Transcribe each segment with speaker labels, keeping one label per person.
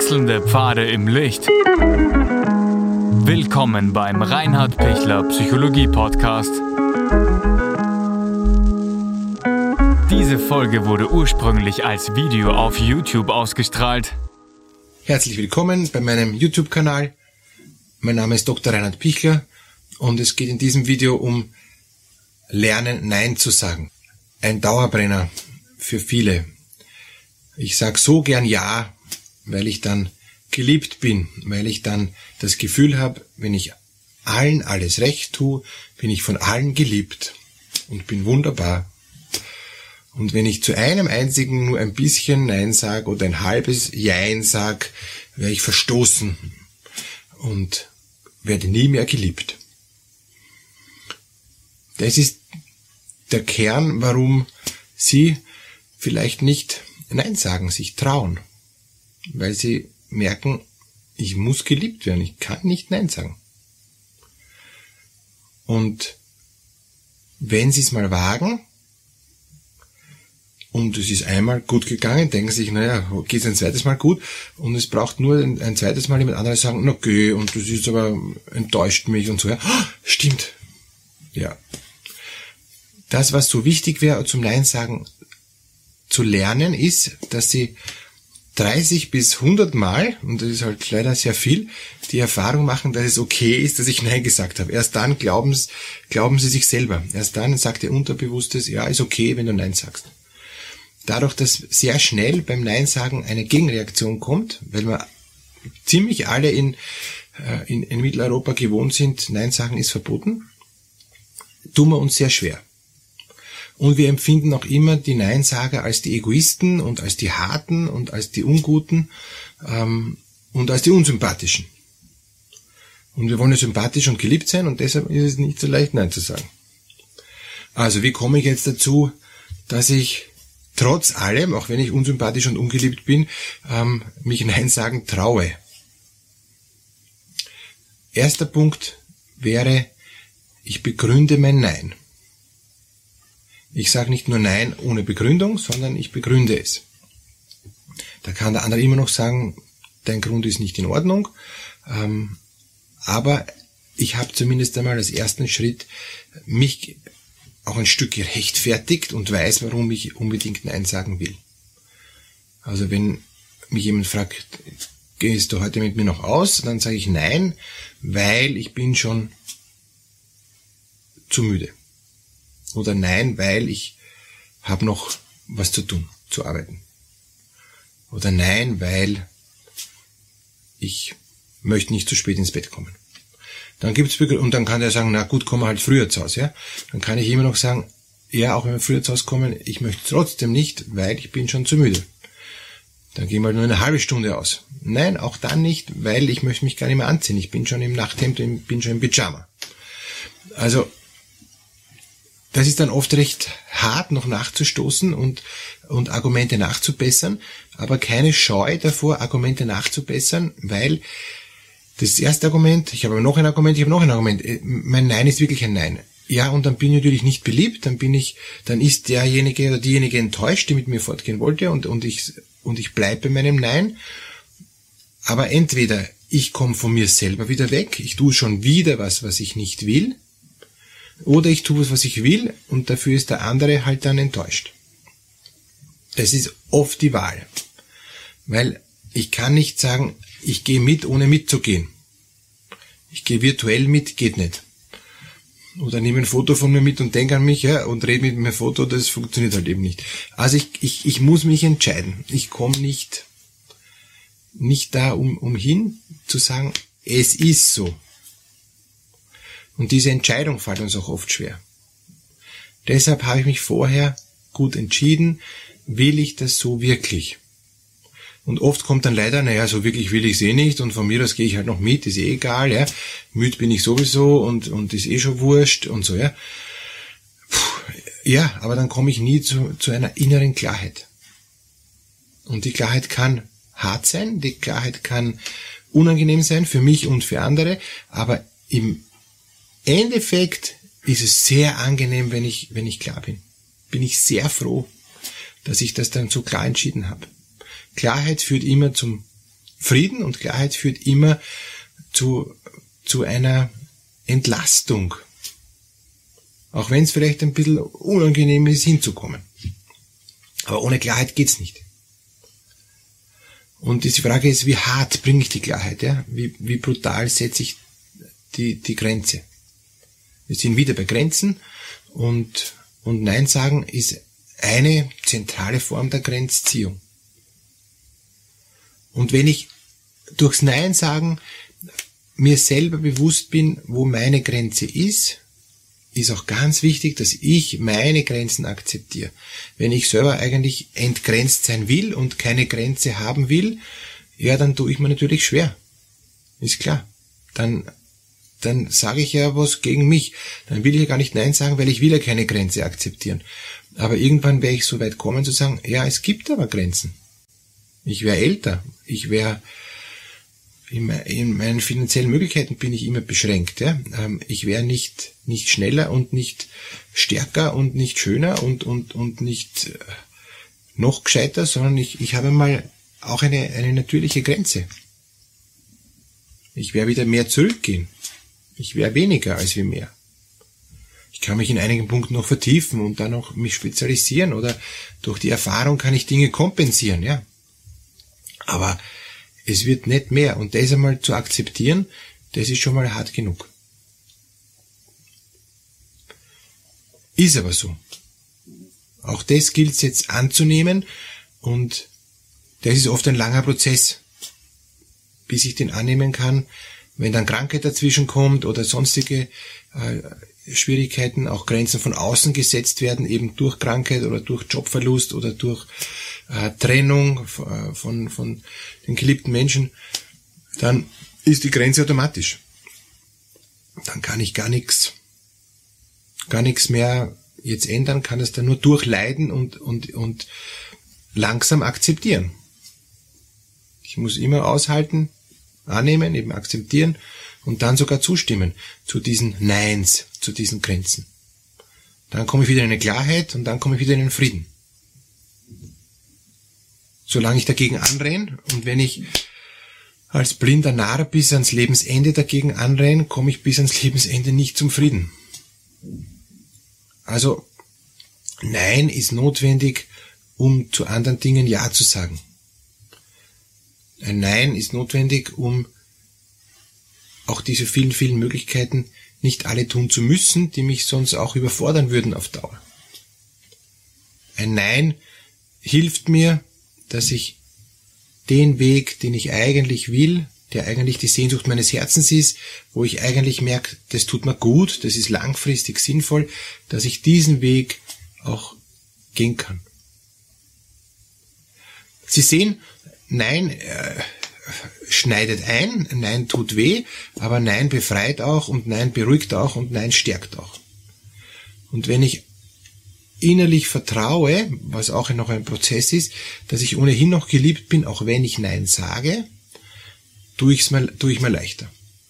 Speaker 1: Wechselnde Pfade im Licht. Willkommen beim Reinhard Pichler Psychologie Podcast. Diese Folge wurde ursprünglich als Video auf YouTube ausgestrahlt.
Speaker 2: Herzlich willkommen bei meinem YouTube-Kanal. Mein Name ist Dr. Reinhard Pichler und es geht in diesem Video um Lernen, Nein zu sagen. Ein Dauerbrenner für viele. Ich sage so gern Ja, weil ich dann geliebt bin, weil ich dann das Gefühl habe, wenn ich allen alles recht tue, bin ich von allen geliebt und bin wunderbar. Und wenn ich zu einem einzigen nur ein bisschen Nein sage oder ein halbes Jein sage, werde ich verstoßen und werde nie mehr geliebt. Das ist der Kern, warum Sie vielleicht nicht Nein sagen, sich trauen. Weil Sie merken, ich muss geliebt werden, ich kann nicht Nein sagen. Und wenn Sie es mal wagen, und es ist einmal gut gegangen, denken Sie sich, naja, geht es ein zweites Mal gut, und es braucht nur ein zweites Mal jemand anderes sagen, na geh, und das ist aber, enttäuscht mich und so, ja, stimmt. Ja. Das, was so wichtig wäre, zum Nein sagen zu lernen, ist, dass Sie 30 bis 100 Mal, und das ist halt leider sehr viel, die Erfahrung machen, dass es okay ist, dass ich Nein gesagt habe. Erst dann glauben Sie sich selber. Erst dann sagt Ihr Unterbewusstes, ja, ist okay, wenn du Nein sagst. Dadurch, dass sehr schnell beim Nein sagen eine Gegenreaktion kommt, weil wir ziemlich alle in Mitteleuropa gewohnt sind, Nein sagen ist verboten, tun wir uns sehr schwer. Und wir empfinden auch immer die Neinsager als die Egoisten und als die Harten und als die Unguten und als die Unsympathischen. Und wir wollen ja sympathisch und geliebt sein und deshalb ist es nicht so leicht, Nein zu sagen. Also wie komme ich jetzt dazu, dass ich trotz allem, auch wenn ich unsympathisch und ungeliebt bin, mich Nein sagen traue? Erster Punkt wäre, ich begründe mein Nein. Ich sage nicht nur Nein ohne Begründung, sondern ich begründe es. Da kann der andere immer noch sagen, dein Grund ist nicht in Ordnung, aber ich habe zumindest einmal als ersten Schritt mich auch ein Stück gerechtfertigt und weiß, warum ich unbedingt Nein sagen will. Also wenn mich jemand fragt, gehst du heute mit mir noch aus, dann sage ich Nein, weil ich bin schon zu müde. Oder Nein, weil ich habe noch was zu tun, zu arbeiten. Oder Nein, weil ich möchte nicht zu spät ins Bett kommen. Dann gibt's und dann kann der sagen, na gut, komm halt früher zu Hause, ja. Dann kann ich immer noch sagen, ja, auch wenn wir früher zu Hause kommen, ich möchte trotzdem nicht, weil ich bin schon zu müde. Dann gehen wir nur eine halbe Stunde aus. Nein, auch dann nicht, weil ich möchte mich gar nicht mehr anziehen. Ich bin schon im Nachthemd, bin schon im Pyjama. Also das ist dann oft recht hart, noch nachzustoßen und Argumente nachzubessern, aber keine Scheu davor, Argumente nachzubessern, weil das erste Argument, ich habe noch ein Argument, mein Nein ist wirklich ein Nein. Ja, und dann bin ich natürlich nicht beliebt, dann ist derjenige oder diejenige enttäuscht, die mit mir fortgehen wollte und ich bleibe bei meinem Nein. Aber entweder ich komme von mir selber wieder weg, ich tue schon wieder was ich nicht will, oder ich tue was ich will und dafür ist der andere halt dann enttäuscht. Das ist oft die Wahl. Weil ich kann nicht sagen, ich gehe mit, ohne mitzugehen. Ich gehe virtuell mit, geht nicht. Oder nehme ein Foto von mir mit und denke an mich, ja, und rede mit mir Foto, das funktioniert halt eben nicht. Also ich muss mich entscheiden. Ich komme nicht da umhin zu sagen, es ist so. Und diese Entscheidung fällt uns auch oft schwer. Deshalb habe ich mich vorher gut entschieden, will ich das so wirklich? Und oft kommt dann leider, naja, so wirklich will ich es eh nicht und von mir aus gehe ich halt noch mit, ist eh egal, ja. Müde bin ich sowieso und ist eh schon wurscht und so, ja. Ja, aber dann komme ich nie zu einer inneren Klarheit. Und die Klarheit kann hart sein, die Klarheit kann unangenehm sein für mich und für andere, aber im Endeffekt ist es sehr angenehm, wenn ich klar bin. Bin ich sehr froh, dass ich das dann so klar entschieden habe. Klarheit führt immer zum Frieden und Klarheit führt immer zu einer Entlastung. Auch wenn es vielleicht ein bisschen unangenehm ist, hinzukommen. Aber ohne Klarheit geht's nicht. Und die Frage ist, wie hart bringe ich die Klarheit? Ja? Wie brutal setze ich die Grenze? Wir sind wieder bei Grenzen und Nein sagen ist eine zentrale Form der Grenzziehung. Und wenn ich durchs Nein sagen mir selber bewusst bin, wo meine Grenze ist auch ganz wichtig, dass ich meine Grenzen akzeptiere. Wenn ich selber eigentlich entgrenzt sein will und keine Grenze haben will, ja, dann tue ich mir natürlich schwer. Ist klar. Dann sage ich ja was gegen mich. Dann will ich ja gar nicht Nein sagen, weil ich will ja keine Grenze akzeptieren. Aber irgendwann werde ich so weit kommen zu sagen, ja, es gibt aber Grenzen. Ich wäre älter. Ich wäre in meinen finanziellen Möglichkeiten bin ich immer beschränkt. Ja? Ich wäre nicht schneller und nicht stärker und nicht schöner und nicht noch gescheiter, sondern ich habe mal auch eine natürliche Grenze. Ich werde wieder mehr zurückgehen. Ich wäre weniger als wie mehr. Ich kann mich in einigen Punkten noch vertiefen und dann noch mich spezialisieren oder durch die Erfahrung kann ich Dinge kompensieren, ja. Aber es wird nicht mehr und das einmal zu akzeptieren, das ist schon mal hart genug. Ist aber so. Auch das gilt es jetzt anzunehmen und das ist oft ein langer Prozess, bis ich den annehmen kann, wenn dann Krankheit dazwischen kommt oder sonstige Schwierigkeiten, auch Grenzen von außen gesetzt werden, eben durch Krankheit oder durch Jobverlust oder durch Trennung von den geliebten Menschen, dann ist die Grenze automatisch. Dann kann ich gar nichts mehr jetzt ändern, kann es dann nur durchleiden und langsam akzeptieren. Ich muss immer aushalten, annehmen, eben akzeptieren und dann sogar zustimmen zu diesen Neins, zu diesen Grenzen. Dann komme ich wieder in eine Klarheit und dann komme ich wieder in den Frieden. Solange ich dagegen anrenne und wenn ich als blinder Narr bis ans Lebensende dagegen anrenne, komme ich bis ans Lebensende nicht zum Frieden. Also Nein ist notwendig, um zu anderen Dingen Ja zu sagen. Ein Nein ist notwendig, um auch diese vielen, vielen Möglichkeiten nicht alle tun zu müssen, die mich sonst auch überfordern würden auf Dauer. Ein Nein hilft mir, dass ich den Weg, den ich eigentlich will, der eigentlich die Sehnsucht meines Herzens ist, wo ich eigentlich merke, das tut mir gut, das ist langfristig sinnvoll, dass ich diesen Weg auch gehen kann. Sie sehen, Nein schneidet ein, Nein tut weh, aber Nein befreit auch und Nein beruhigt auch und Nein stärkt auch. Und wenn ich innerlich vertraue, was auch noch ein Prozess ist, dass ich ohnehin noch geliebt bin, auch wenn ich Nein sage, tue ich mir leichter.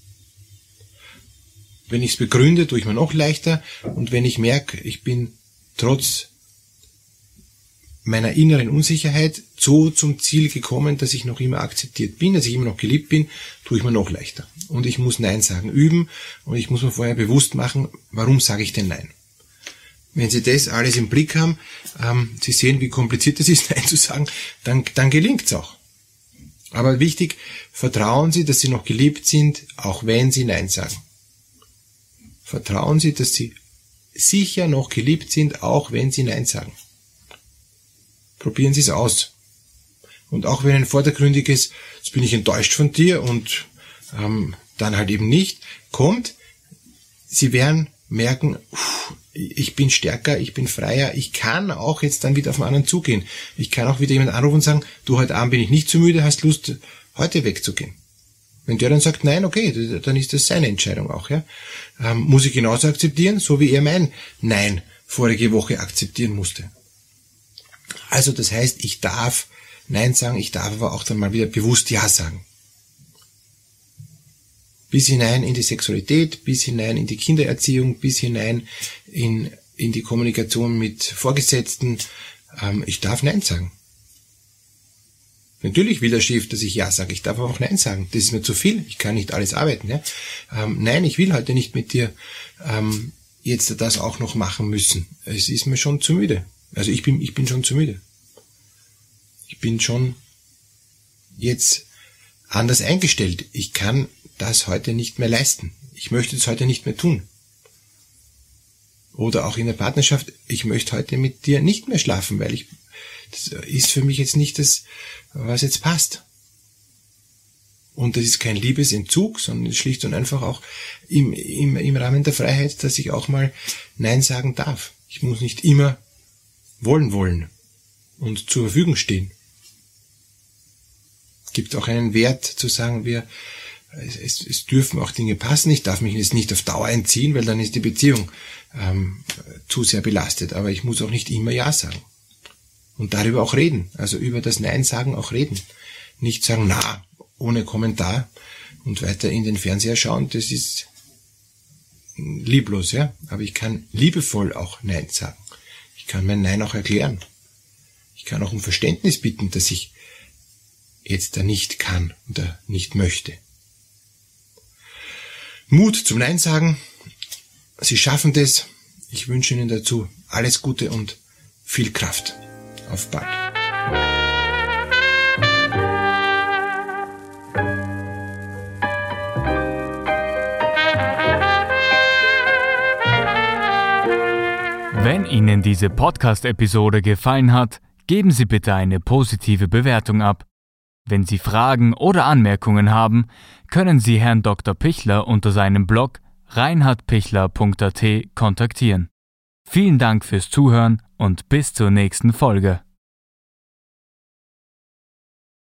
Speaker 2: Wenn ich es begründe, tue ich mir noch leichter und wenn ich merke, ich bin trotz meiner inneren Unsicherheit so zum Ziel gekommen, dass ich noch immer akzeptiert bin, dass ich immer noch geliebt bin, tue ich mir noch leichter. Und ich muss Nein sagen üben und ich muss mir vorher bewusst machen, warum sage ich denn Nein. Wenn Sie das alles im Blick haben, Sie sehen, wie kompliziert es ist, Nein zu sagen, dann gelingt es auch. Aber wichtig, vertrauen Sie, dass Sie noch geliebt sind, auch wenn Sie Nein sagen. Vertrauen Sie, dass Sie sicher noch geliebt sind, auch wenn Sie Nein sagen. Probieren Sie es aus. Und auch wenn ein vordergründiges, jetzt bin ich enttäuscht von dir und dann halt eben nicht, kommt, Sie werden merken, ich bin stärker, ich bin freier, ich kann auch jetzt dann wieder auf den anderen zugehen. Ich kann auch wieder jemanden anrufen und sagen, du, heute Abend bin ich nicht zu müde, hast Lust, heute wegzugehen. Wenn der dann sagt, nein, okay, dann ist das seine Entscheidung auch. Ja, muss ich genauso akzeptieren, so wie er mein Nein vorige Woche akzeptieren musste. Also das heißt, ich darf Nein sagen, ich darf aber auch dann mal wieder bewusst Ja sagen. Bis hinein in die Sexualität, bis hinein in die Kindererziehung, bis hinein in die Kommunikation mit Vorgesetzten. Ich darf Nein sagen. Natürlich will der Chef, dass ich Ja sage. Ich darf aber auch Nein sagen. Das ist mir zu viel. Ich kann nicht alles arbeiten. Ja? Nein, ich will heute nicht mit dir jetzt das auch noch machen müssen. Es ist mir schon zu müde. Also ich bin schon zu müde. Ich bin schon jetzt anders eingestellt. Ich kann das heute nicht mehr leisten. Ich möchte es heute nicht mehr tun. Oder auch in der Partnerschaft, ich möchte heute mit dir nicht mehr schlafen, weil das ist für mich jetzt nicht das, was jetzt passt. Und das ist kein Liebesentzug, sondern schlicht und einfach auch im Rahmen der Freiheit, dass ich auch mal Nein sagen darf. Ich muss nicht immer wollen und zur Verfügung stehen. Es gibt auch einen Wert zu sagen, es dürfen auch Dinge passen. Ich darf mich jetzt nicht auf Dauer entziehen, weil dann ist die Beziehung zu sehr belastet. Aber ich muss auch nicht immer Ja sagen. Und darüber auch reden. Also über das Nein sagen auch reden. Nicht sagen, na, ohne Kommentar und weiter in den Fernseher schauen. Das ist lieblos, ja. Aber ich kann liebevoll auch Nein sagen. Ich kann mein Nein auch erklären. Ich kann auch um Verständnis bitten, dass ich jetzt da nicht kann oder nicht möchte. Mut zum Nein sagen. Sie schaffen das. Ich wünsche Ihnen dazu alles Gute und viel Kraft. Auf bald.
Speaker 1: Wenn Ihnen diese Podcast-Episode gefallen hat, geben Sie bitte eine positive Bewertung ab. Wenn Sie Fragen oder Anmerkungen haben, können Sie Herrn Dr. Pichler unter seinem Blog reinhardpichler.at kontaktieren. Vielen Dank fürs Zuhören und bis zur nächsten Folge.